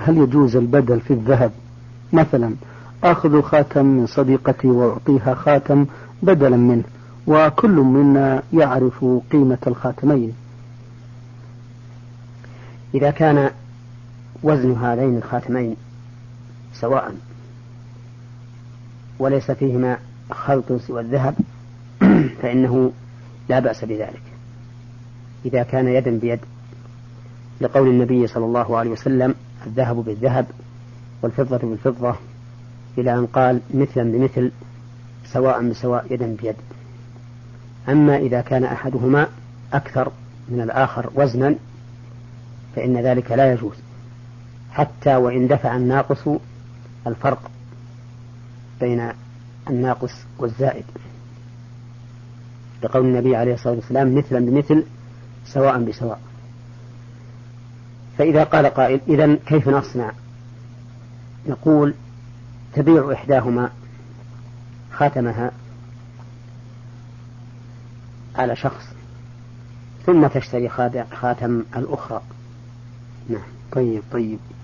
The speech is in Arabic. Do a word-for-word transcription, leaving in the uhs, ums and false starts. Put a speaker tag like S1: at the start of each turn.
S1: هل يجوز البدل في الذهب؟ مثلا أخذ خاتم من صديقتي وأعطيها خاتم بدلا منه، وكل منا يعرف قيمة الخاتمين.
S2: إذا كان وزن هذين الخاتمين سواء وليس فيهما خلط سوى الذهب فإنه لا بأس بذلك إذا كان يدا بيد، لقول النبي صلى الله عليه وسلم: الذهب بالذهب والفضة بالفضة، إلى أن قال: مثلا بمثل سواء بسواء يدا بيد. أما إذا كان أحدهما أكثر من الآخر وزنا فإن ذلك لا يجوز، حتى وإن دفع الناقص الفرق بين الناقص والزائد، لقول النبي عليه الصلاة والسلام: مثلا بمثل سواء بسواء. فإذا قال قائل: إذن كيف نصنع؟ نقول: تبيع إحداهما خاتمها على شخص ثم تشتري خاتم الأخرى.
S1: نعم. طيب طيب